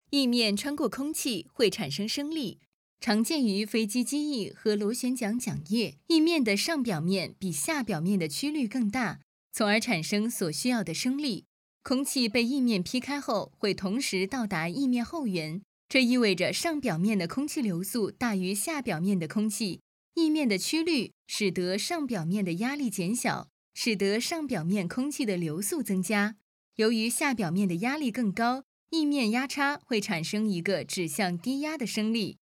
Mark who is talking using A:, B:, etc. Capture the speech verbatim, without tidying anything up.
A: 翼面穿过空气会产生升力，常见于飞机机翼和螺旋桨桨叶。翼面的上表面比下表面的曲率更大，从而产生所需要的升力。空气被翼面劈开后，会同时到达翼面后缘，这意味着上表面的空气流速大于下表面的空气。翼面的曲率使得上表面的压力减小，使得上表面空气的流速增加。由于下表面的压力更高，翼面压差会产生一个指向低压的升力，